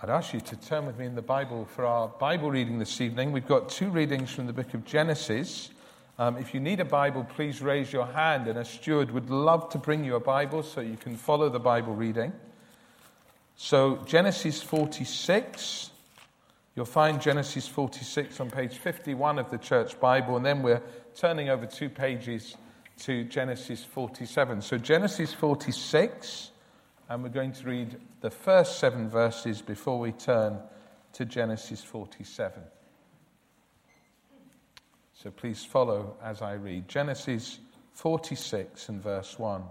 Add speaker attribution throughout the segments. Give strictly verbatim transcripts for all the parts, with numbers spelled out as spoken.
Speaker 1: I'd ask you to turn with me in the Bible for our Bible reading this evening. We've got two readings from the book of Genesis. Um, if you need a Bible, please raise your hand, and a steward would love to bring you a Bible so you can follow the Bible reading. So, Genesis forty-six. You'll find Genesis forty-six on page fifty-one of the Church Bible, and then we're turning over two pages to Genesis forty-seven. So, Genesis forty-six, and we're going to read the first seven verses before we turn to Genesis forty-seven. So please follow as I read. Genesis forty-six and verse one.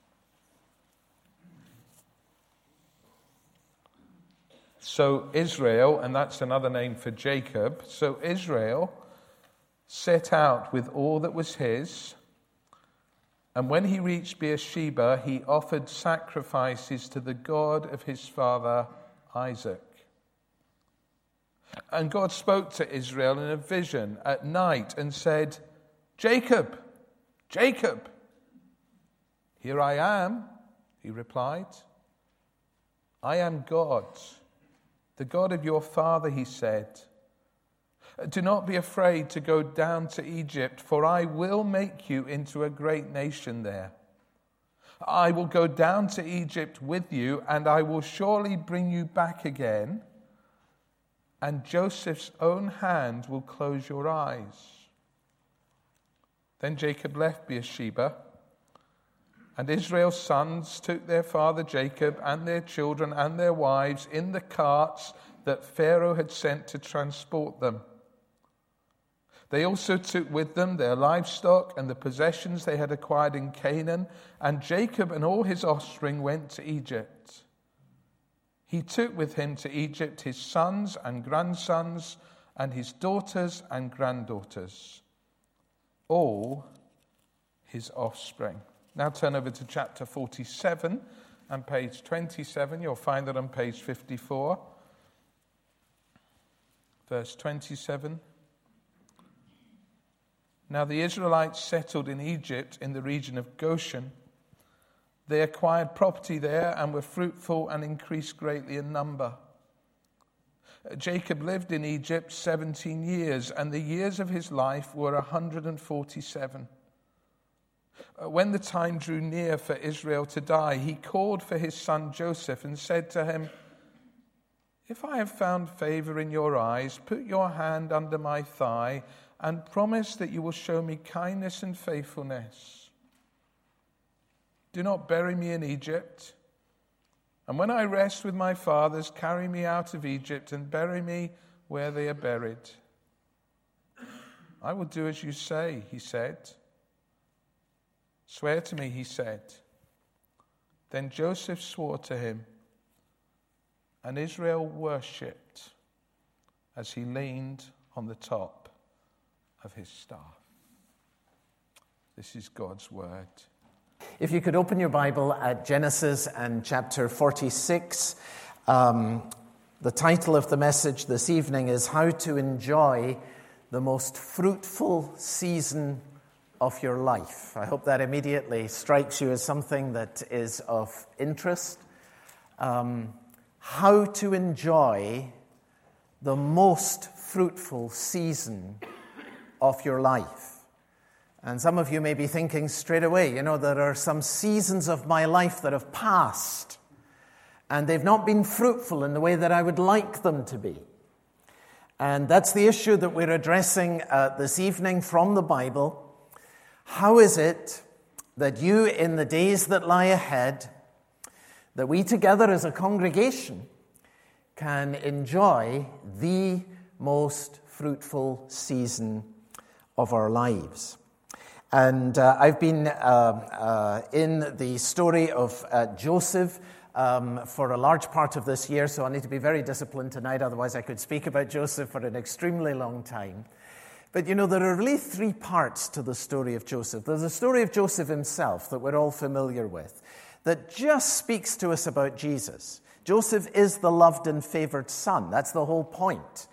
Speaker 1: So Israel, and that's another name for Jacob, so Israel set out with all that was his, and when he reached Beersheba, he offered sacrifices to the God of his father Isaac. And God spoke to Israel in a vision at night and said, "Jacob, Jacob." "Here I am," he replied. "I am God, the God of your father," he said. "Do not be afraid to go down to Egypt, for I will make you into a great nation there. I will go down to Egypt with you, and I will surely bring you back again, and Joseph's own hand will close your eyes." Then Jacob left Beersheba, and Israel's sons took their father Jacob and their children and their wives in the carts that Pharaoh had sent to transport them. They also took with them their livestock and the possessions they had acquired in Canaan, and Jacob and all his offspring went to Egypt. He took with him to Egypt his sons and grandsons and his daughters and granddaughters, all his offspring. Now turn over to chapter forty-seven and page twenty-seven. You'll find that on page fifty-four. Verse twenty-seven. Now the Israelites settled in Egypt in the region of Goshen. They acquired property there and were fruitful and increased greatly in number. Jacob lived in Egypt seventeen years, and the years of his life were one hundred forty-seven. When the time drew near for Israel to die, he called for his son Joseph and said to him, "If I have found favor in your eyes, put your hand under my thigh and promise that you will show me kindness and faithfulness. Do not bury me in Egypt. And when I rest with my fathers, carry me out of Egypt and bury me where they are buried." "I will do as you say," he said. "Swear to me," he said. Then Joseph swore to him, and Israel worshipped as he leaned on the top of his staff. This is God's word.
Speaker 2: If you could open your Bible at Genesis and chapter forty-six. Um, the title of the message this evening is How to Enjoy the Most Fruitful Season of Your Life. I hope that immediately strikes you as something that is of interest. Um, how to enjoy the most fruitful season of your life. And some of you may be thinking straight away, you know, there are some seasons of my life that have passed, and they've not been fruitful in the way that I would like them to be. And that's the issue that we're addressing uh, this evening from the Bible. How is it that you, in the days that lie ahead, that we together as a congregation can enjoy the most fruitful season of our lives? And uh, I've been uh, uh, in the story of uh, Joseph um, for a large part of this year, so I need to be very disciplined tonight, otherwise I could speak about Joseph for an extremely long time. But you know, there are really three parts to the story of Joseph. There's the story of Joseph himself that we're all familiar with, that just speaks to us about Jesus. Joseph is the loved and favored son. That's the whole point.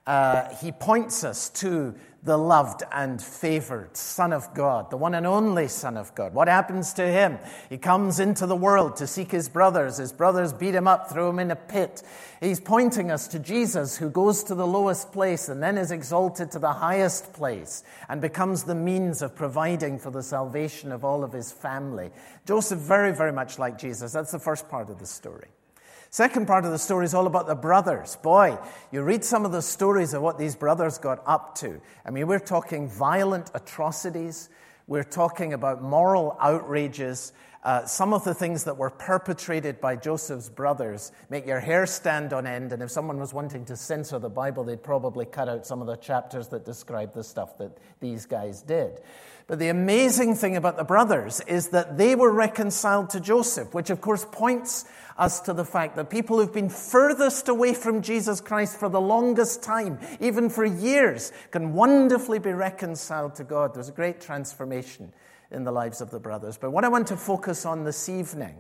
Speaker 2: uh, he points us to the loved and favored Son of God, the one and only Son of God. What happens to him? He comes into the world to seek his brothers. His brothers beat him up, throw him in a pit. He's pointing us to Jesus, who goes to the lowest place and then is exalted to the highest place and becomes the means of providing for the salvation of all of his family. Joseph, very, very much like Jesus. That's the first part of the story. Second part of the story is all about the brothers. Boy, you read some of the stories of what these brothers got up to. I mean, we're talking violent atrocities. We're talking about moral outrages. Uh, some of the things that were perpetrated by Joseph's brothers make your hair stand on end. And if someone was wanting to censor the Bible, they'd probably cut out some of the chapters that describe the stuff that these guys did. But the amazing thing about the brothers is that they were reconciled to Joseph, which of course points us to the fact that people who've been furthest away from Jesus Christ for the longest time, even for years, can wonderfully be reconciled to God. There's a great transformation in the lives of the brothers. But what I want to focus on this evening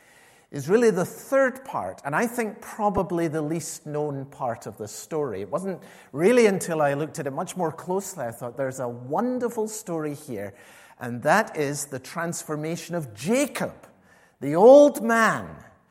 Speaker 2: is really the third part, and I think probably the least known part of the story. It wasn't really until I looked at it much more closely I thought there's a wonderful story here, and that is the transformation of Jacob, the old man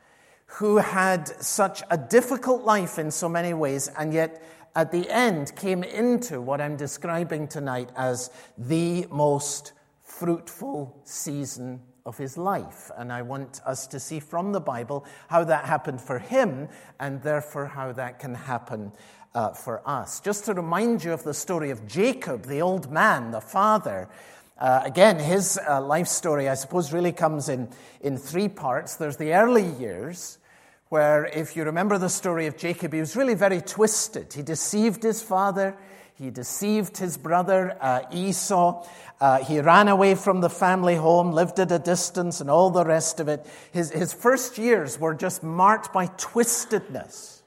Speaker 2: who had such a difficult life in so many ways, and yet at the end came into what I'm describing tonight as the most fruitful season of his life. And I want us to see from the Bible how that happened for him, and therefore how that can happen uh, for us. Just to remind you of the story of Jacob, the old man, the father. Uh, again, his uh, life story, I suppose, really comes in, in three parts. There's the early years, where, if you remember the story of Jacob, he was really very twisted. He deceived his father. He deceived his brother uh, Esau. Uh, he ran away from the family home, lived at a distance, and all the rest of it. His, his first years were just marked by twistedness.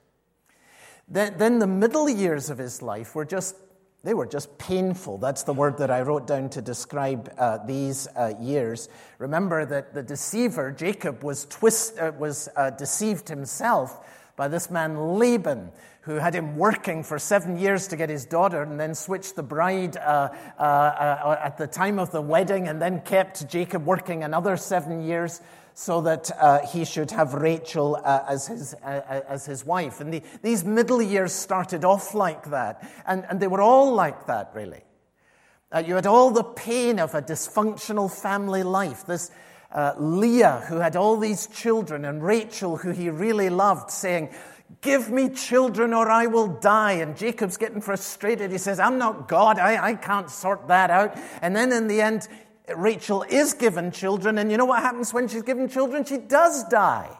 Speaker 2: Then, then the middle years of his life were just, they were just painful. That's the word that I wrote down to describe uh, these uh, years. Remember that the deceiver, Jacob, was, twist, uh, was uh, deceived himself by this man Laban, who had him working for seven years to get his daughter, and then switched the bride uh, uh, uh, at the time of the wedding, and then kept Jacob working another seven years so that uh, he should have Rachel uh, as his uh, as his wife. And the, these middle years started off like that, and, and they were all like that, really. Uh, you had all the pain of a dysfunctional family life. This uh, Leah, who had all these children, and Rachel, who he really loved, saying, "Give me children or I will die." And Jacob's getting frustrated. He says, "I'm not God. I, I can't sort that out." And then in the end, Rachel is given children. And you know what happens when she's given children? She does die.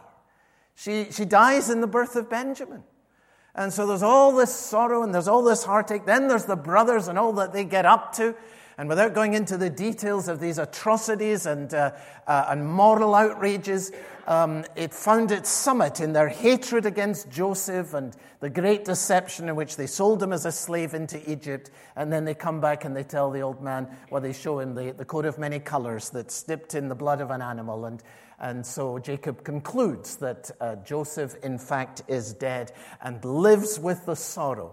Speaker 2: She, she dies in the birth of Benjamin. And so there's all this sorrow and there's all this heartache. Then there's the brothers and all that they get up to. And without going into the details of these atrocities and uh, uh, and moral outrages, um, it found its summit in their hatred against Joseph and the great deception in which they sold him as a slave into Egypt. And then they come back and they tell the old man, well, they show him the, the coat of many colors that's dipped in the blood of an animal. And, and so Jacob concludes that uh, Joseph, in fact, is dead and lives with the sorrow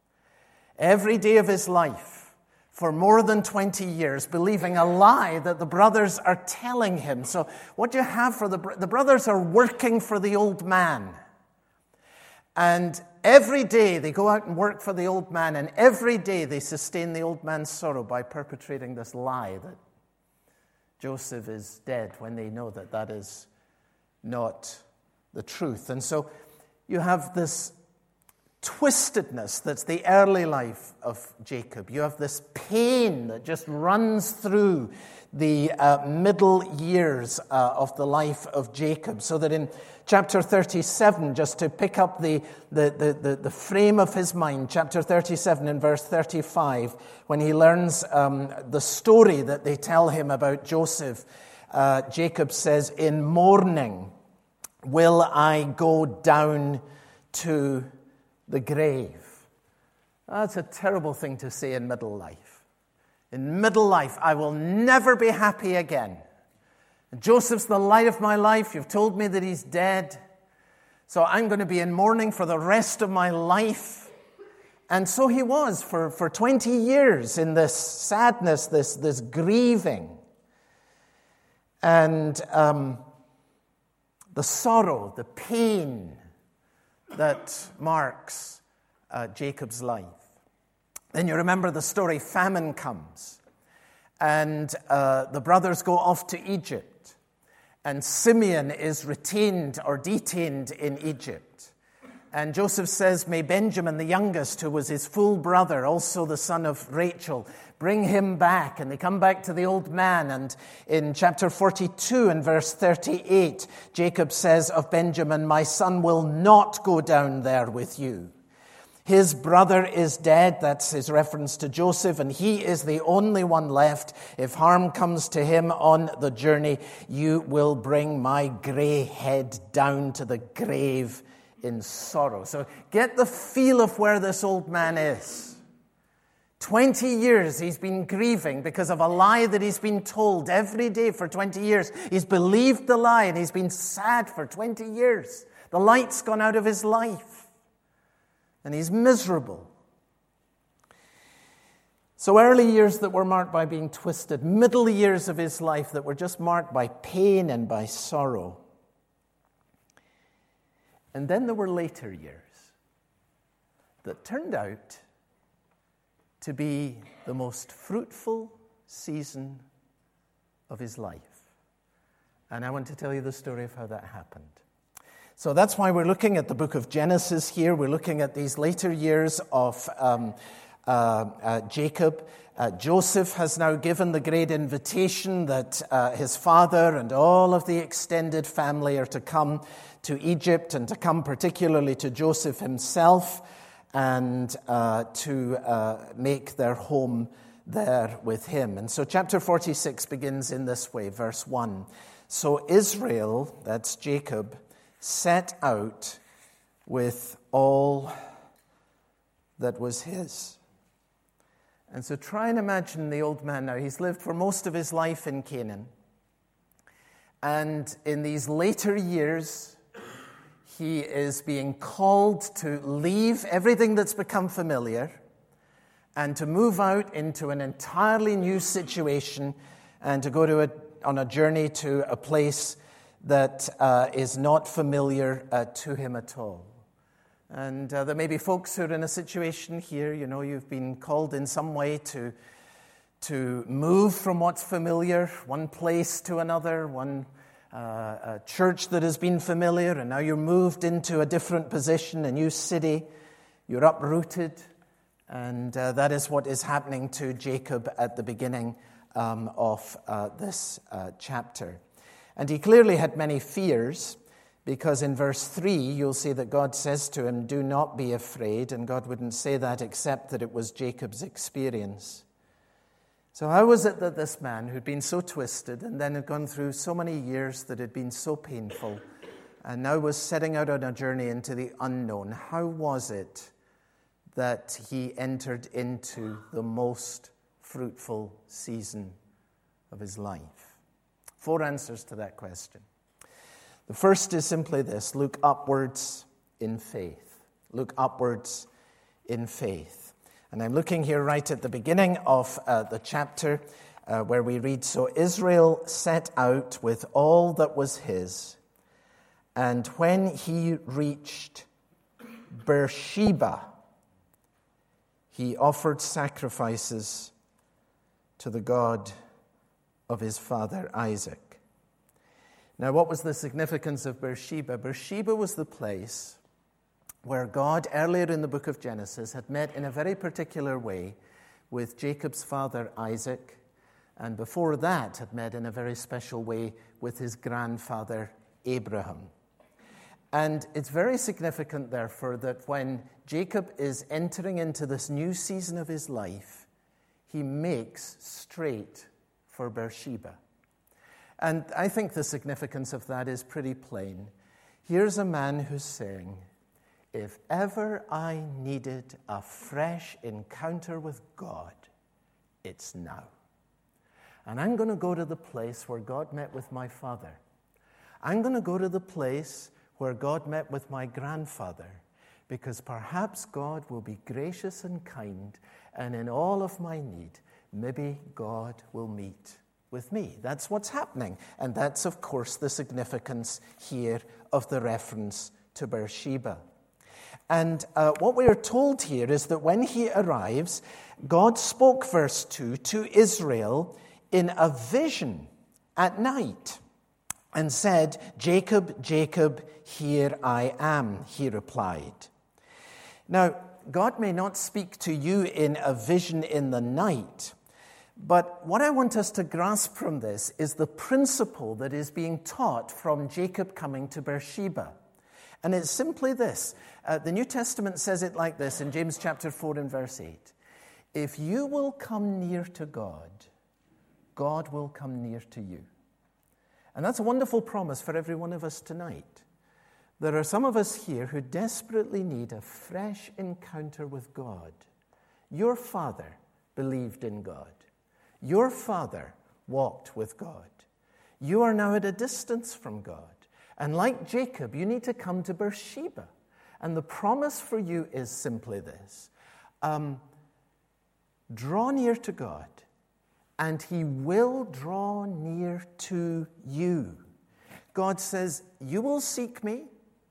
Speaker 2: every day of his life for more than twenty years, believing a lie that the brothers are telling him. So what you have for the, the brothers are working for the old man. And every day they go out and work for the old man, and every day they sustain the old man's sorrow by perpetrating this lie that Joseph is dead, when they know that that is not the truth. And so you have this twistedness that's the early life of Jacob. You have this pain that just runs through the uh, middle years uh, of the life of Jacob. So that in chapter thirty-seven, just to pick up the, the, the, the, the frame of his mind, chapter thirty-seven and verse thirty-five, when he learns um, the story that they tell him about Joseph, uh, Jacob says, "In mourning will I go down to the grave." That's a terrible thing to say in middle life. In middle life, I will never be happy again. Joseph's the light of my life. You've told me that he's dead. So I'm going to be in mourning for the rest of my life. And so he was for, for twenty years in this sadness, this, this grieving, and um, the sorrow, the pain that marks uh, Jacob's life. Then you remember the story, famine comes, and uh, the brothers go off to Egypt, and Simeon is retained or detained in Egypt. And Joseph says, may Benjamin, the youngest, who was his full brother, also the son of Rachel, bring him back. And they come back to the old man. And in chapter forty-two and verse thirty-eight, Jacob says of Benjamin, my son will not go down there with you. His brother is dead. That's his reference to Joseph. And he is the only one left. If harm comes to him on the journey, you will bring my gray head down to the grave in sorrow. So get the feel of where this old man is. twenty years he's been grieving because of a lie that he's been told every day for twenty years. He's believed the lie and he's been sad for twenty years. The light's gone out of his life and he's miserable. So early years that were marked by being twisted, middle years of his life that were just marked by pain and by sorrow. And then there were later years that turned out to be the most fruitful season of his life. And I want to tell you the story of how that happened. So that's why we're looking at the book of Genesis here. We're looking at these later years of um, uh, uh, Jacob. Uh, Joseph has now given the great invitation that uh, his father and all of the extended family are to come to Egypt and to come particularly to Joseph himself and uh, to uh, make their home there with him. And so chapter forty-six begins in this way, verse one. So Israel, that's Jacob, set out with all that was his. And so try and imagine the old man now. He's lived for most of his life in Canaan. And in these later years, he is being called to leave everything that's become familiar and to move out into an entirely new situation and to go to a, on a journey to a place that uh, is not familiar uh, to him at all. And uh, there may be folks who are in a situation here, you know, you've been called in some way to, to move from what's familiar, one place to another, one Uh, a church that has been familiar, and now you're moved into a different position, a new city. You're uprooted, and uh, that is what is happening to Jacob at the beginning um, of uh, this uh, chapter. And he clearly had many fears, because in verse three, you'll see that God says to him, do not be afraid, and God wouldn't say that except that it was Jacob's experience. So how was it that this man, who'd been so twisted and then had gone through so many years that had been so painful and now was setting out on a journey into the unknown, how was it that he entered into the most fruitful season of his life? Four answers to that question. The first is simply this: look upwards in faith. Look upwards in faith. And I'm looking here right at the beginning of uh, the chapter uh, where we read, so Israel set out with all that was his, and when he reached Beersheba, he offered sacrifices to the God of his father Isaac. Now, what was the significance of Beersheba? Beersheba was the place where God, earlier in the book of Genesis, had met in a very particular way with Jacob's father Isaac, and before that had met in a very special way with his grandfather Abraham. And it's very significant, therefore, that when Jacob is entering into this new season of his life, he makes straight for Beersheba. And I think the significance of that is pretty plain. Here's a man who's saying, if ever I needed a fresh encounter with God, it's now. And I'm going to go to the place where God met with my father. I'm going to go to the place where God met with my grandfather, because perhaps God will be gracious and kind, and in all of my need, maybe God will meet with me. That's what's happening. And that's, of course, the significance here of the reference to Beersheba. And uh, what we are told here is that when he arrives, God spoke, verse two, to Israel in a vision at night and said, "Jacob, Jacob, here I am," he replied. Now, God may not speak to you in a vision in the night, but what I want us to grasp from this is the principle that is being taught from Jacob coming to Beersheba. And it's simply this. Uh, the New Testament says it like this in James chapter four and verse eight. If you will come near to God, God will come near to you. And that's a wonderful promise for every one of us tonight. There are some of us here who desperately need a fresh encounter with God. Your father believed in God. Your father walked with God. You are now at a distance from God. And like Jacob, you need to come to Beersheba. And the promise for you is simply this. Um, draw near to God, and he will draw near to you. God says, you will seek me,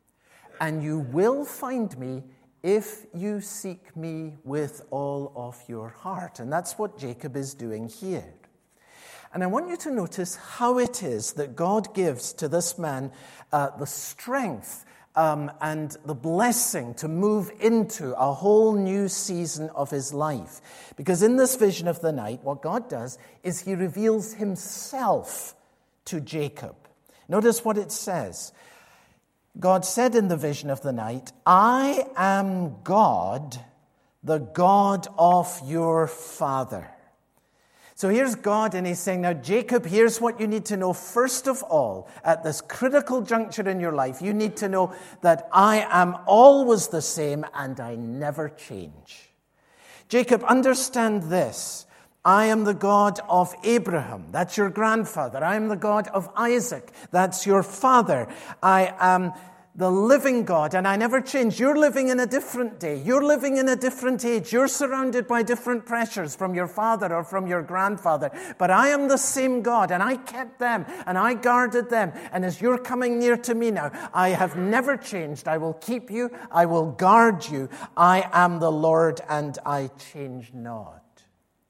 Speaker 2: and you will find me if you seek me with all of your heart. And that's what Jacob is doing here. And I want you to notice how it is that God gives to this man uh, the strength um, and the blessing to move into a whole new season of his life. Because in this vision of the night, what God does is he reveals himself to Jacob. Notice what it says. God said in the vision of the night, "I am God, the God of your father." So here's God, and he's saying, now, Jacob, here's what you need to know. First of all, at this critical juncture in your life, you need to know that I am always the same and I never change. Jacob, understand this. I am the God of Abraham. That's your grandfather. I am the God of Isaac. That's your father. I am the living God, and I never change. You're living in a different day. You're living in a different age. You're surrounded by different pressures from your father or from your grandfather. But I am the same God, and I kept them, and I guarded them. And as you're coming near to me now, I have never changed. I will keep you. I will guard you. I am the Lord, and I change not.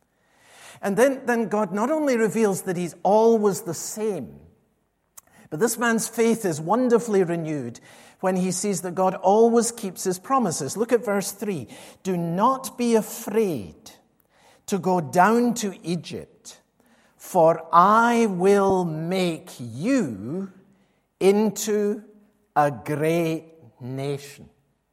Speaker 2: And then, then God not only reveals that he's always the same, but this man's faith is wonderfully renewed when he sees that God always keeps his promises. Look at verse three. "Do not be afraid to go down to Egypt, for I will make you into a great nation."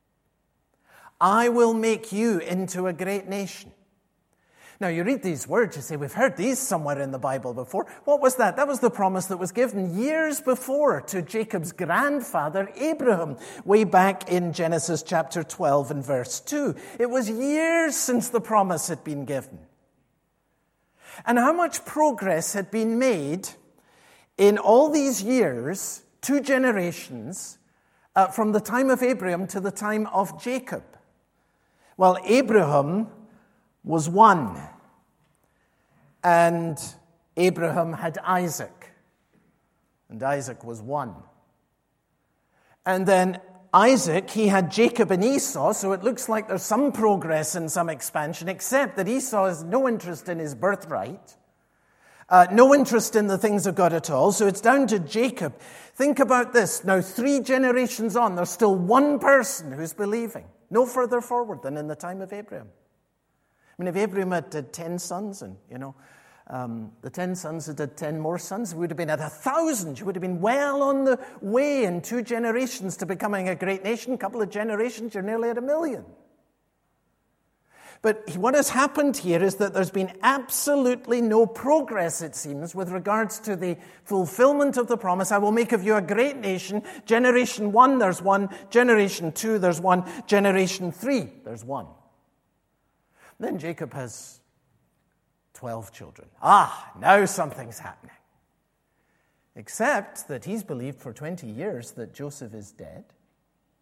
Speaker 2: I will make you into a great nation. Now, you read these words, you say, we've heard these somewhere in the Bible before. What was that? That was the promise that was given years before to Jacob's grandfather, Abraham, way back in Genesis chapter twelve and verse two. It was years since the promise had been given. And how much progress had been made in all these years, two generations, uh, from the time of Abraham to the time of Jacob? Well, Abraham was one, and Abraham had Isaac, and Isaac was one. And then Isaac, he had Jacob and Esau, so it looks like there's some progress and some expansion, except that Esau has no interest in his birthright, uh, no interest in the things of God at all, so it's down to Jacob. Think about this. Now, three generations on, there's still one person who's believing, no further forward than in the time of Abraham. I mean, if Abraham had, had ten sons, and, you know, um, the ten sons had had ten more sons, we would have been at a thousand. You would have been well on the way in two generations to becoming a great nation. A couple of generations, you're nearly at a million. But what has happened here is that there's been absolutely no progress, it seems, with regards to the fulfillment of the promise. I will make of you a great nation. Generation one, there's one. Generation two, there's one. Generation three, there's one. Then Jacob has twelve children. Ah, now something's happening. Except that he's believed for twenty years that Joseph is dead.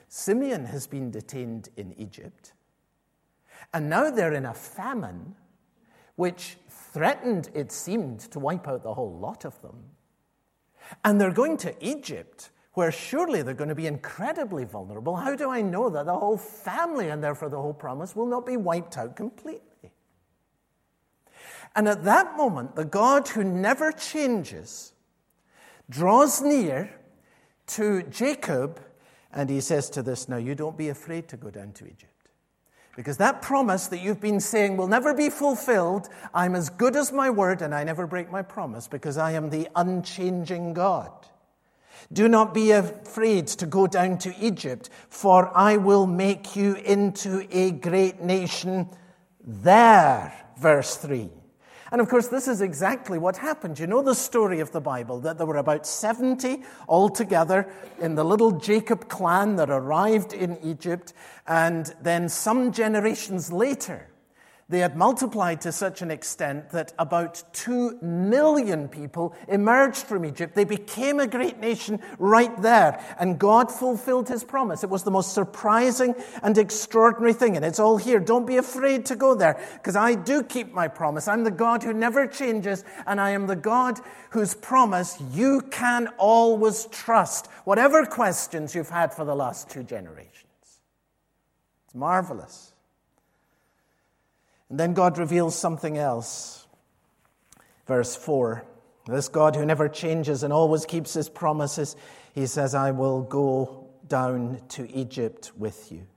Speaker 2: Simeon has been detained in Egypt, and now they're in a famine which threatened, it seemed, to wipe out the whole lot of them. And they're going to Egypt, where surely they're going to be incredibly vulnerable. How do I know that the whole family, and therefore the whole promise, will not be wiped out completely? And at that moment, the God who never changes draws near to Jacob, and he says to this, now you don't be afraid to go down to Egypt. Because that promise that you've been saying will never be fulfilled, I'm as good as my word and I never break my promise because I am the unchanging God. Do not be afraid to go down to Egypt, for I will make you into a great nation there. Verse three. And of course, this is exactly what happened. You know the story of the Bible, that there were about seventy altogether in the little Jacob clan that arrived in Egypt, and then some generations later, they had multiplied to such an extent that about two million people emerged from Egypt. They became a great nation right there, and God fulfilled his promise. It was the most surprising and extraordinary thing, and it's all here. Don't be afraid to go there, because I do keep my promise. I'm the God who never changes, and I am the God whose promise you can always trust, whatever questions you've had for the last two generations. It's marvelous. And then God reveals something else. Verse four, this God who never changes and always keeps his promises, he says, I will go down to Egypt with you.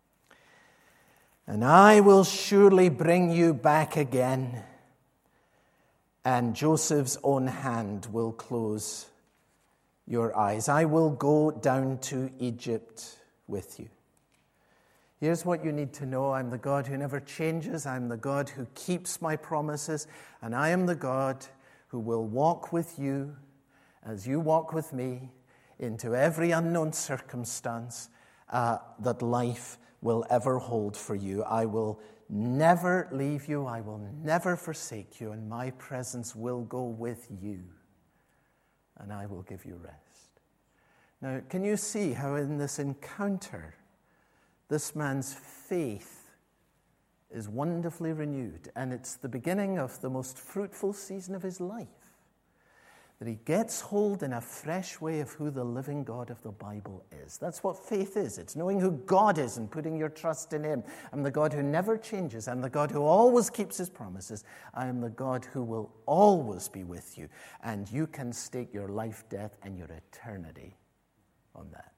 Speaker 2: And I will surely bring you back again, and Joseph's own hand will close your eyes. I will go down to Egypt with you. Here's what you need to know. I'm the God who never changes. I'm the God who keeps my promises. And I am the God who will walk with you as you walk with me into every unknown circumstance uh, that life will ever hold for you. I will never leave you. I will never forsake you. And my presence will go with you. And I will give you rest. Now, can you see how in this encounter, this man's faith is wonderfully renewed, and it's the beginning of the most fruitful season of his life, that he gets hold in a fresh way of who the living God of the Bible is. That's what faith is. It's knowing who God is and putting your trust in him. I'm the God who never changes. I'm the God who always keeps his promises. I am the God who will always be with you, and you can stake your life, death, and your eternity on that.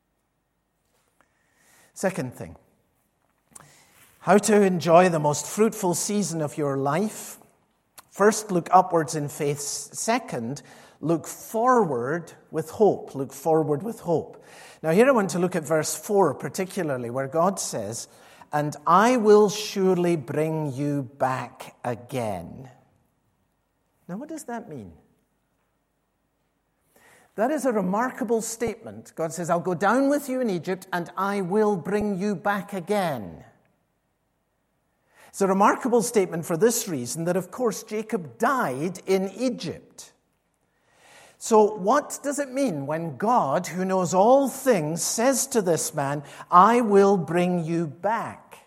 Speaker 2: Second thing, how to enjoy the most fruitful season of your life. First, look upwards in faith. Second, look forward with hope. Look forward with hope. Now here I want to look at verse four particularly, where God says, and I will surely bring you back again. Now what does that mean? That is a remarkable statement. God says, I'll go down with you in Egypt and I will bring you back again. It's a remarkable statement for this reason, that of course Jacob died in Egypt. So what does it mean when God, who knows all things, says to this man, I will bring you back?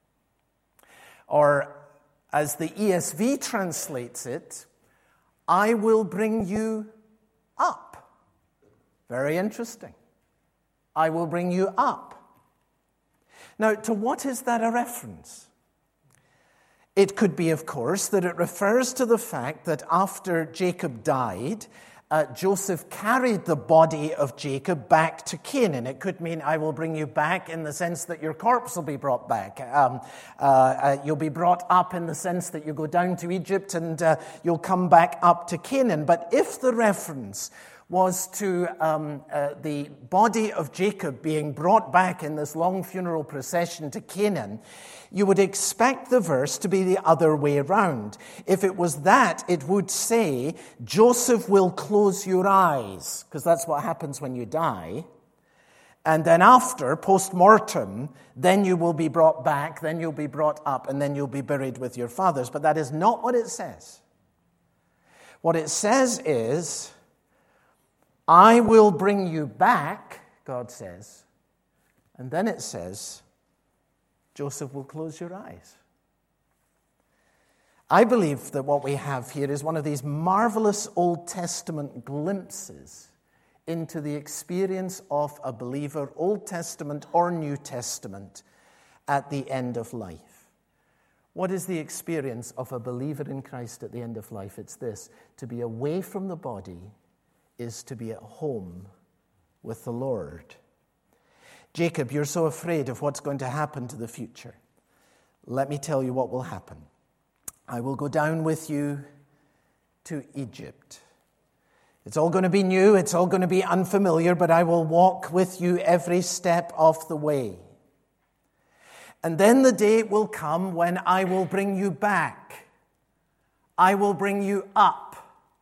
Speaker 2: Or as the E S V translates it, I will bring you up. Very interesting. I will bring you up. Now, to what is that a reference? It could be, of course, that it refers to the fact that after Jacob died, uh, Joseph carried the body of Jacob back to Canaan. It could mean, I will bring you back in the sense that your corpse will be brought back. Um, uh, uh, you'll be brought up in the sense that you go down to Egypt and uh, you'll come back up to Canaan. But if the reference was to um, uh, the body of Jacob being brought back in this long funeral procession to Canaan, you would expect the verse to be the other way around. If it was that, it would say, Joseph will close your eyes, because that's what happens when you die. And then after, post-mortem, then you will be brought back, then you'll be brought up, and then you'll be buried with your fathers. But that is not what it says. What it says is, I will bring you back, God says, And then it says, Joseph will close your eyes. I believe that what we have here is one of these marvelous Old Testament glimpses into the experience of a believer, Old Testament or New Testament, at the end of life. What is the experience of a believer in Christ at the end of life? It's this: to be away from the body is to be at home with the Lord. Jacob, you're so afraid of what's going to happen to the future. Let me tell you what will happen. I will go down with you to Egypt. It's all going to be new, it's all going to be unfamiliar, but I will walk with you every step of the way. And then the day will come when I will bring you back. I will bring you up.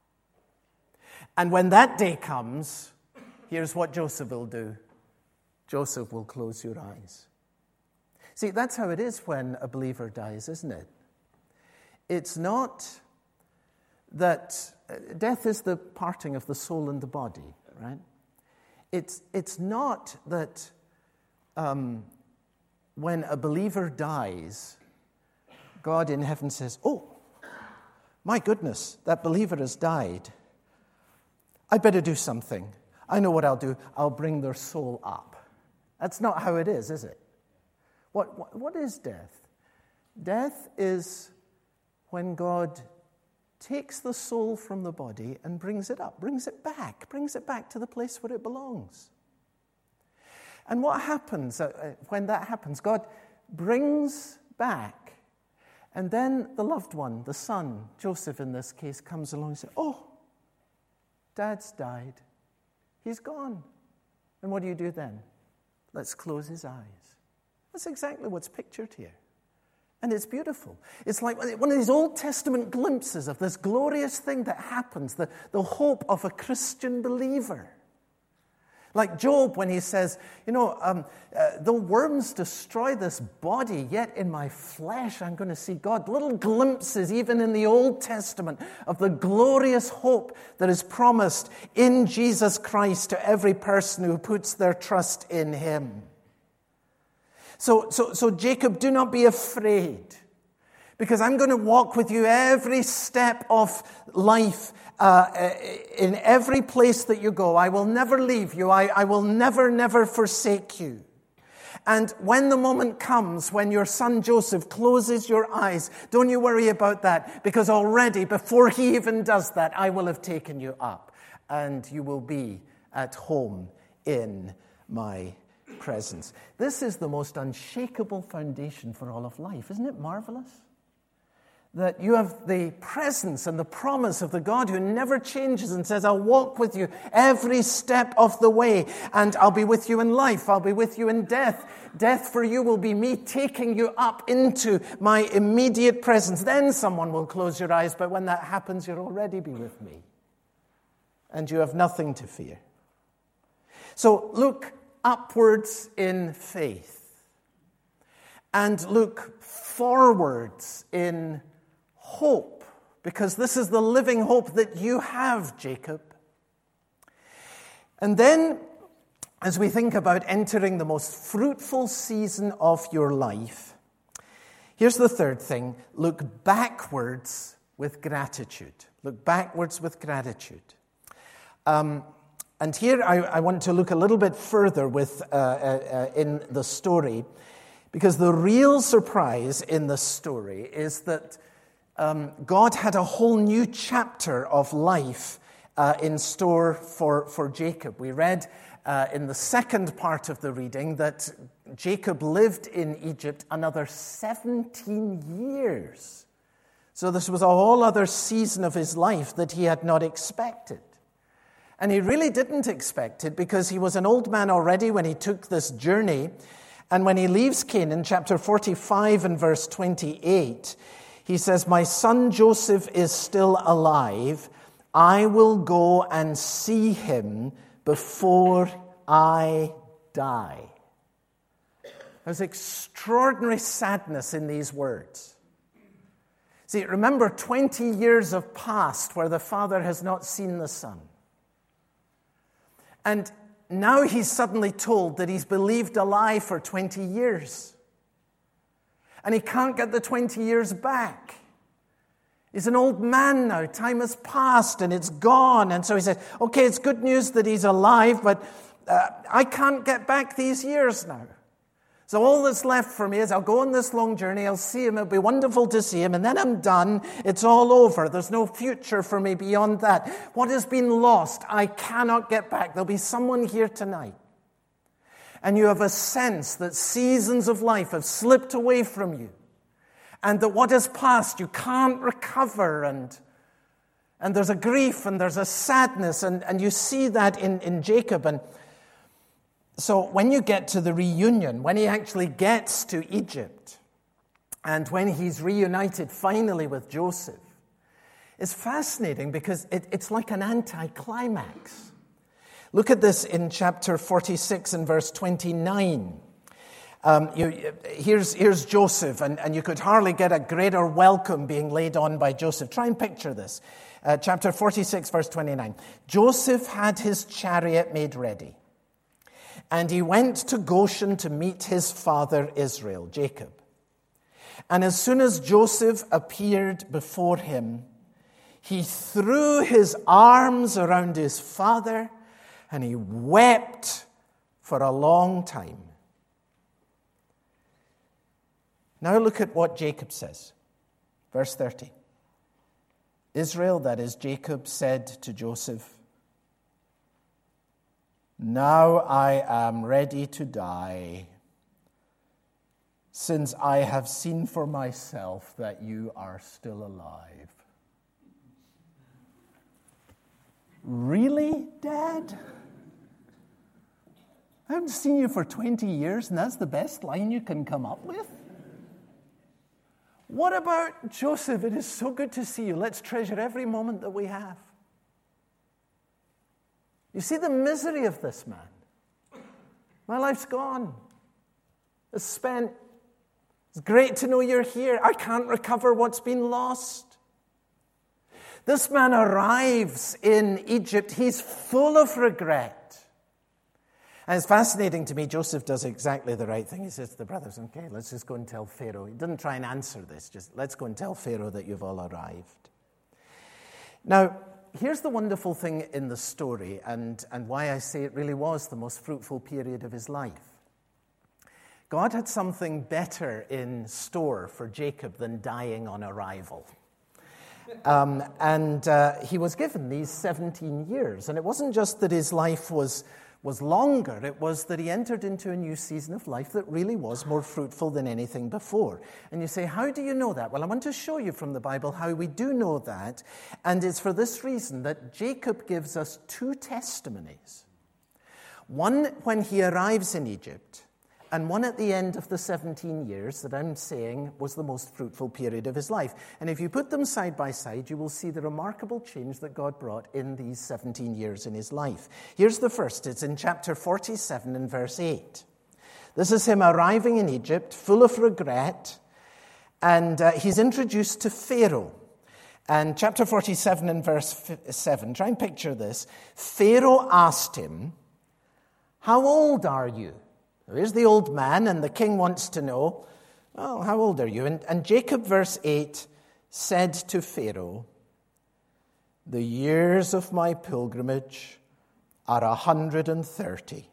Speaker 2: And when that day comes, here's what Joseph will do. Joseph will close your eyes. See, that's how it is when a believer dies, isn't it? It's not that death is the parting of the soul and the body, right? It's, it's not that um, when a believer dies, God in heaven says, oh, my goodness, that believer has died. I better do something. I know what I'll do. I'll bring their soul up. That's not how it is, is it? What, what, what is death? Death is when God takes the soul from the body and brings it up, brings it back, brings it back to the place where it belongs. And what happens when that happens? God brings back, and then the loved one, the son, Joseph in this case, comes along and says, oh, Dad's died. He's gone. And what do you do then? Let's close his eyes. That's exactly what's pictured here. And it's beautiful. It's like one of these Old Testament glimpses of this glorious thing that happens, the, the hope of a Christian believer. Like Job when he says, you know, um, uh, though worms destroy this body, yet in my flesh I'm going to see God. Little glimpses, even in the Old Testament, of the glorious hope that is promised in Jesus Christ to every person who puts their trust in him. So, so, so Jacob, do not be afraid, because I'm going to walk with you every step of life. Uh, in every place that you go, I will never leave you. I, I will never, never forsake you. And when the moment comes when your son Joseph closes your eyes, don't you worry about that, because already before he even does that, I will have taken you up and you will be at home in my presence. This is the most unshakable foundation for all of life. Isn't it marvelous? That you have the presence and the promise of the God who never changes and says, I'll walk with you every step of the way, and I'll be with you in life, I'll be with you in death. Death for you will be me taking you up into my immediate presence. Then someone will close your eyes, but when that happens, you'll already be with me. And you have nothing to fear. So look upwards in faith, and look forwards in hope, because this is the living hope that you have, Jacob. And then, as we think about entering the most fruitful season of your life, here's the third thing: look backwards with gratitude. Look backwards with gratitude. Um, and here I, I want to look a little bit further with uh, uh, in the story, because the real surprise in the story is that Um, God had a whole new chapter of life uh, in store for, for Jacob. We read uh, in the second part of the reading that Jacob lived in Egypt another seventeen years. So this was a whole other season of his life that he had not expected. And he really didn't expect it, because he was an old man already when he took this journey. And when he leaves Canaan, chapter forty-five and verse twenty-eight, he says, my son Joseph is still alive. I will go and see him before I die. There's extraordinary sadness in these words. See, remember, twenty years have passed where the father has not seen the son. And now he's suddenly told that he's believed a lie for twenty years. And he can't get the twenty years back. He's an old man now. Time has passed and it's gone. And so he says, okay, it's good news that he's alive, but uh, I can't get back these years now. So all that's left for me is I'll go on this long journey, I'll see him, it'll be wonderful to see him, and then I'm done. It's all over. There's no future for me beyond that. What has been lost, I cannot get back. There'll be someone here tonight. And you have a sense that seasons of life have slipped away from you, and that what has passed you can't recover, and and there's a grief and there's a sadness, and, and you see that in, in Jacob. And so when you get to the reunion, when he actually gets to Egypt, and when he's reunited finally with Joseph, it's fascinating because it, it's like an anticlimax. Look at this in chapter forty-six and verse twenty-nine. Um, you, here's, here's Joseph, and, and you could hardly get a greater welcome being laid on by Joseph. Try and picture this. Uh, chapter forty-six, verse twenty-nine. Joseph had his chariot made ready, and he went to Goshen to meet his father Israel, Jacob. And as soon as Joseph appeared before him, he threw his arms around his father, and he wept for a long time. Now look at what Jacob says. Verse thirty. Israel, that is Jacob, said to Joseph, "Now I am ready to die, since I have seen for myself that you are still alive." Really, Dad? I haven't seen you for twenty years, and that's the best line you can come up with? What about Joseph? It is so good to see you. Let's treasure every moment that we have. You see the misery of this man. My life's gone. It's spent. It's great to know you're here. I can't recover what's been lost. This man arrives in Egypt. He's full of regret. And it's fascinating to me, Joseph does exactly the right thing. He says to the brothers, okay, let's just go and tell Pharaoh. He doesn't try and answer this. Just let's go and tell Pharaoh that you've all arrived. Now, here's the wonderful thing in the story, and, and why I say it really was the most fruitful period of his life. God had something better in store for Jacob than dying on arrival. Um, and uh, he was given these seventeen years. And it wasn't just that his life was, was longer. It was that he entered into a new season of life that really was more fruitful than anything before. And you say, how do you know that? Well, I want to show you from the Bible how we do know that. And it's for this reason that Jacob gives us two testimonies. One when he arrives in Egypt, and one at the end of the seventeen years that I'm saying was the most fruitful period of his life. And if you put them side by side, you will see the remarkable change that God brought in these seventeen years in his life. Here's the first. It's in chapter forty-seven and verse eight. This is him arriving in Egypt, full of regret, and uh, he's introduced to Pharaoh. And chapter forty-seven and verse seven, try and picture this. Pharaoh asked him, "How old are you?" There's the old man, and the king wants to know, oh, how old are you? And, and Jacob, verse eight, said to Pharaoh, "The years of my pilgrimage are a hundred and thirty.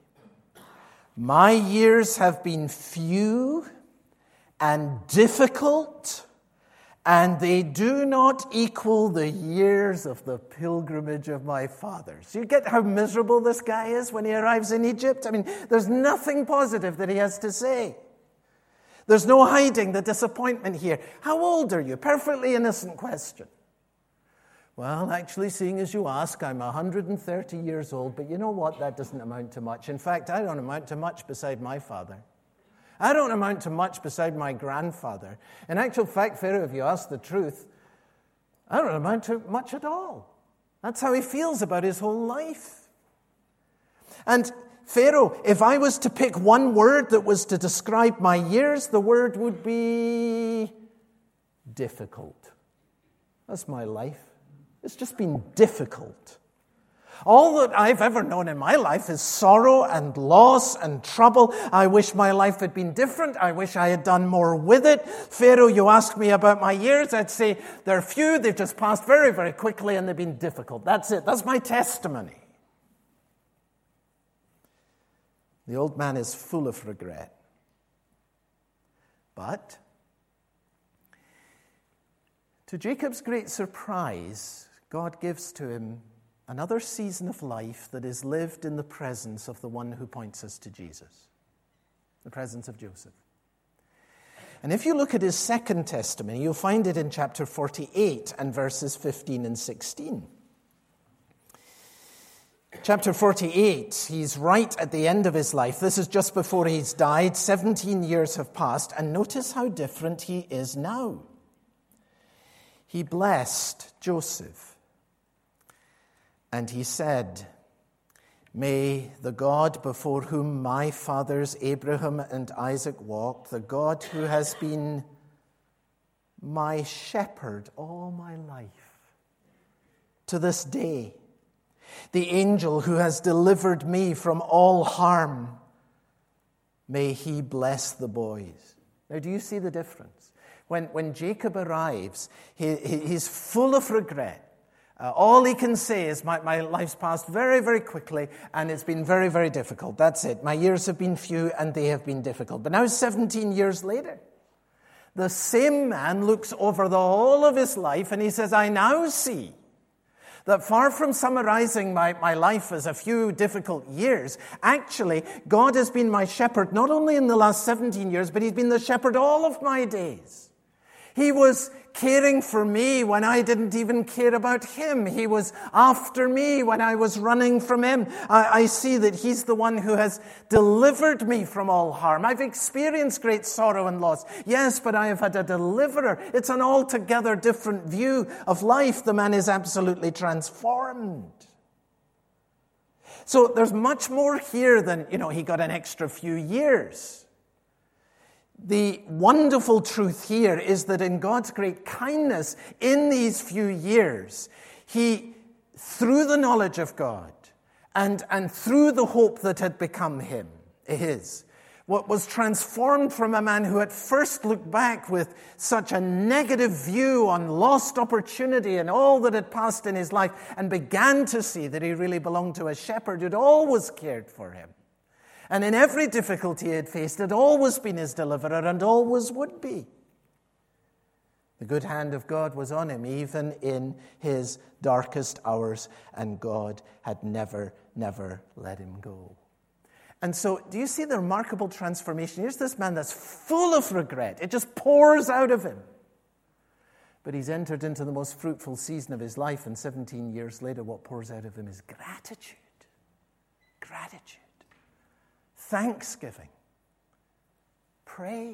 Speaker 2: My years have been few and difficult, and they do not equal the years of the pilgrimage of my fathers." So you get how miserable this guy is when he arrives in Egypt? I mean, there's nothing positive that he has to say. There's no hiding the disappointment here. How old are you? Perfectly innocent question. Well, actually, seeing as you ask, I'm one hundred thirty years old, but you know what? That doesn't amount to much. In fact, I don't amount to much beside my father. I don't amount to much beside my grandfather. In actual fact, Pharaoh, if you ask the truth, I don't amount to much at all. That's how he feels about his whole life. And Pharaoh, if I was to pick one word that was to describe my years, the word would be difficult. That's my life. It's just been difficult. All that I've ever known in my life is sorrow and loss and trouble. I wish my life had been different. I wish I had done more with it. Pharaoh, you ask me about my years, I'd say they're few. They've just passed very, very quickly and they've been difficult. That's it. That's my testimony. The old man is full of regret. But to Jacob's great surprise, God gives to him another season of life that is lived in the presence of the one who points us to Jesus, the presence of Joseph. And if you look at his second testimony, you'll find it in chapter forty-eight and verses fifteen and sixteen. Chapter forty-eight, he's right at the end of his life. This is just before he's died. seventeen years have passed, and notice how different he is now. He blessed Joseph. And he said, "May the God before whom my fathers Abraham and Isaac walked, the God who has been my shepherd all my life, to this day, the angel who has delivered me from all harm, may he bless the boys." Now, do you see the difference? When, when Jacob arrives, he, he, he's full of regret. Uh, all he can say is, my, my life's passed very, very quickly, and it's been very, very difficult. That's it. My years have been few, and they have been difficult. But now, seventeen years later, the same man looks over the whole of his life, and he says, I now see that far from summarizing my, my life as a few difficult years, actually, God has been my shepherd, not only in the last seventeen years, but he's been the shepherd all of my days. He was caring for me when I didn't even care about him. He was after me when I was running from him. I, I see that he's the one who has delivered me from all harm. I've experienced great sorrow and loss. Yes, but I have had a deliverer. It's an altogether different view of life. The man is absolutely transformed. So there's much more here than, you know, he got an extra few years. The wonderful truth here is that in God's great kindness, in these few years, he, through the knowledge of God and, and through the hope that had become him, his, what was transformed from a man who at first looked back with such a negative view on lost opportunity and all that had passed in his life and began to see that he really belonged to a shepherd who'd always cared for him. And in every difficulty he had faced, had always been his deliverer and always would be. The good hand of God was on him, even in his darkest hours, and God had never, never let him go. And so, do you see the remarkable transformation? Here's this man that's full of regret. It just pours out of him. But he's entered into the most fruitful season of his life, and seventeen years later, what pours out of him is gratitude. Gratitude. Thanksgiving, praise.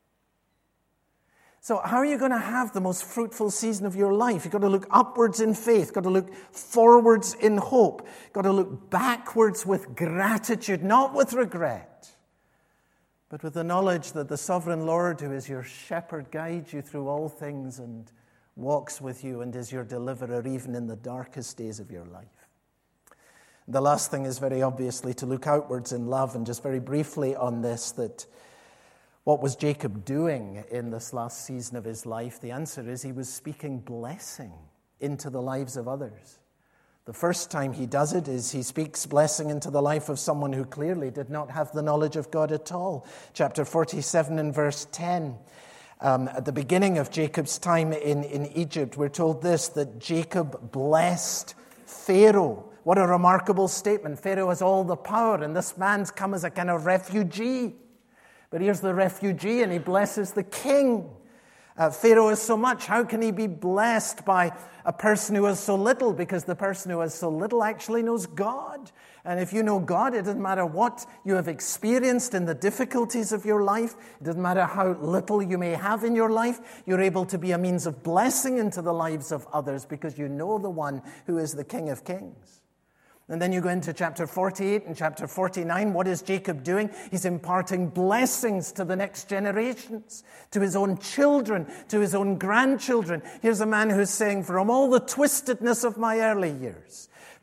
Speaker 2: So how are you going to have the most fruitful season of your life? You've got to look upwards in faith, you've got to look forwards in hope, you've got to look backwards with gratitude, not with regret, but with the knowledge that the sovereign Lord, who is your shepherd, guides you through all things and walks with you and is your deliverer even in the darkest days of your life. The last thing is very obviously to look outwards in love, and just very briefly on this, that what was Jacob doing in this last season of his life? The answer is he was speaking blessing into the lives of others. The first time he does it is he speaks blessing into the life of someone who clearly did not have the knowledge of God at all. Chapter forty-seven and verse ten. Um, at the beginning of Jacob's time in, in Egypt, we're told this, that Jacob blessed Pharaoh. What a remarkable statement. Pharaoh has all the power, and this man's come as a kind of refugee. But here's the refugee, and he blesses the king. Uh, Pharaoh is so much. How can he be blessed by a person who has so little? Because the person who has so little actually knows God. And if you know God, it doesn't matter what you have experienced in the difficulties of your life. It doesn't matter how little you may have in your life. You're able to be a means of blessing into the lives of others because you know the one who is the King of Kings. And then you go into chapter forty-eight and chapter forty-nine. What is Jacob doing? He's imparting blessings to the next generations, to his own children, to his own grandchildren. Here's a man who's saying, from all the twistedness of my early years,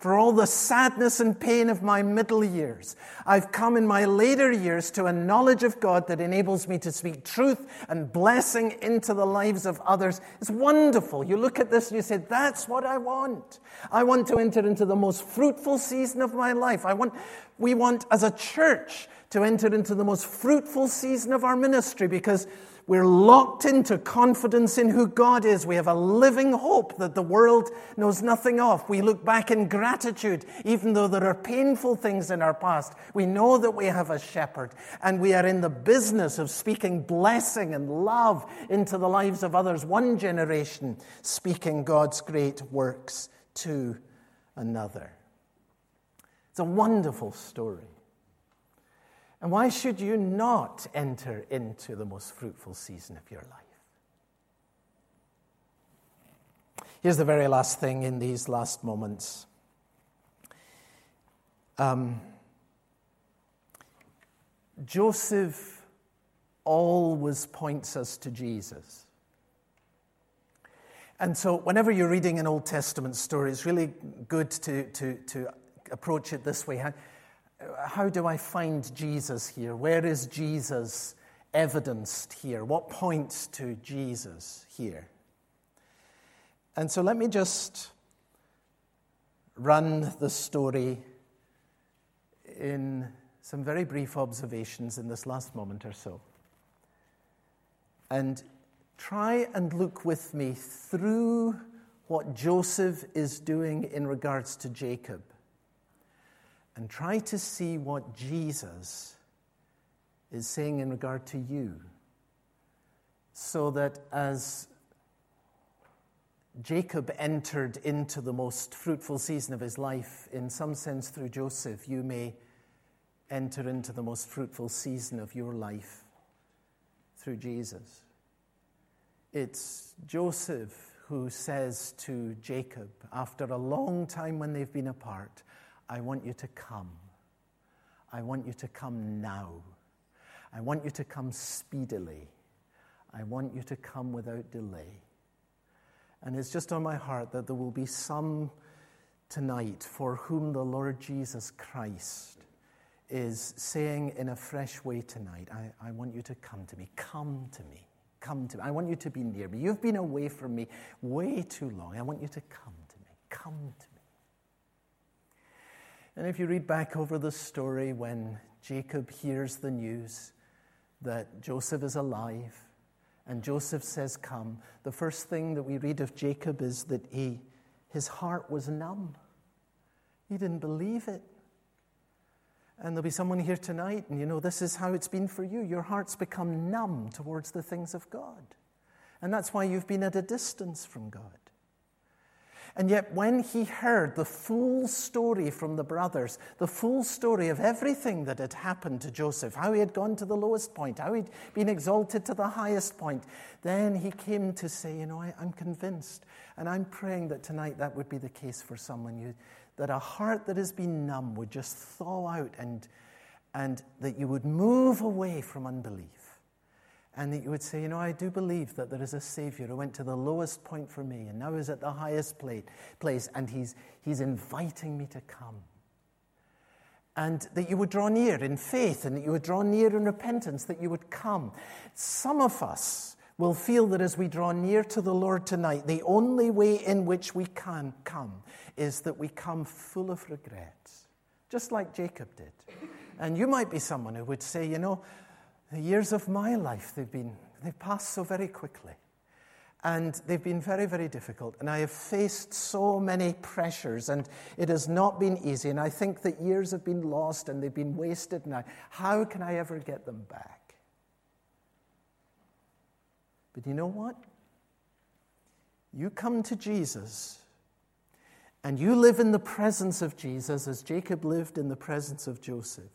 Speaker 2: For all the sadness and pain of my middle years, I've come in my later years to a knowledge of God that enables me to speak truth and blessing into the lives of others. It's wonderful. You look at this and you say, that's what I want. I want to enter into the most fruitful season of my life. I want, we want as a church to enter into the most fruitful season of our ministry because we're locked into confidence in who God is. We have a living hope that the world knows nothing of. We look back in gratitude, even though there are painful things in our past. We know that we have a shepherd, and we are in the business of speaking blessing and love into the lives of others. One generation speaking God's great works to another. It's a wonderful story. And why should you not enter into the most fruitful season of your life? Here's the very last thing in these last moments. Um, Joseph always points us to Jesus. And so whenever you're reading an Old Testament story, it's really good to, to, to approach it this way. How do I find Jesus here? Where is Jesus evidenced here? What points to Jesus here? And so let me just run the story in some very brief observations in this last moment or so. And try and look with me through what Joseph is doing in regards to Jacob. And try to see what Jesus is saying in regard to you. So that as Jacob entered into the most fruitful season of his life, in some sense through Joseph, you may enter into the most fruitful season of your life through Jesus. It's Joseph who says to Jacob, after a long time when they've been apart, I want you to come. I want you to come now. I want you to come speedily. I want you to come without delay. And it's just on my heart that there will be some tonight for whom the Lord Jesus Christ is saying in a fresh way tonight, I, I want you to come to me. Come to me. Come to me. I want you to be near me. You've been away from me way too long. I want you to come to me. Come to me. And if you read back over the story when Jacob hears the news that Joseph is alive and Joseph says, come, the first thing that we read of Jacob is that he, his heart was numb. He didn't believe it. And there'll be someone here tonight, and you know, this is how it's been for you. Your heart's become numb towards the things of God. And that's why you've been at a distance from God. And yet when he heard the full story from the brothers, the full story of everything that had happened to Joseph, how he had gone to the lowest point, how he'd been exalted to the highest point, then he came to say, you know, I, I'm convinced, and I'm praying that tonight that would be the case for someone, you, that a heart that has been numb would just thaw out and, and that you would move away from unbelief. And that you would say, you know, I do believe that there is a Savior who went to the lowest point for me and now is at the highest place, and he's, he's inviting me to come. And that you would draw near in faith, and that you would draw near in repentance, that you would come. Some of us will feel that as we draw near to the Lord tonight, the only way in which we can come is that we come full of regrets, just like Jacob did. And you might be someone who would say, you know, the years of my life, they've been, they've passed so very quickly. And they've been very, very difficult. And I have faced so many pressures, and it has not been easy. And I think that years have been lost and they've been wasted now. How can I ever get them back? But you know what? You come to Jesus, and you live in the presence of Jesus as Jacob lived in the presence of Joseph.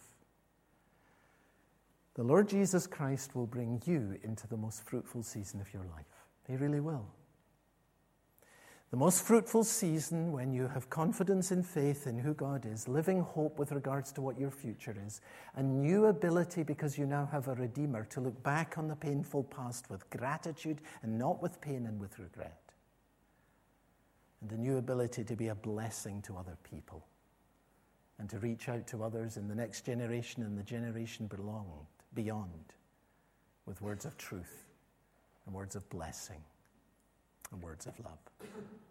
Speaker 2: The Lord Jesus Christ will bring you into the most fruitful season of your life. He really will. The most fruitful season when you have confidence in faith in who God is, living hope with regards to what your future is, a new ability because you now have a Redeemer to look back on the painful past with gratitude and not with pain and with regret. and a new ability to be a blessing to other people and to reach out to others in the next generation and the generation belonged, beyond with words of truth and words of blessing and words of love.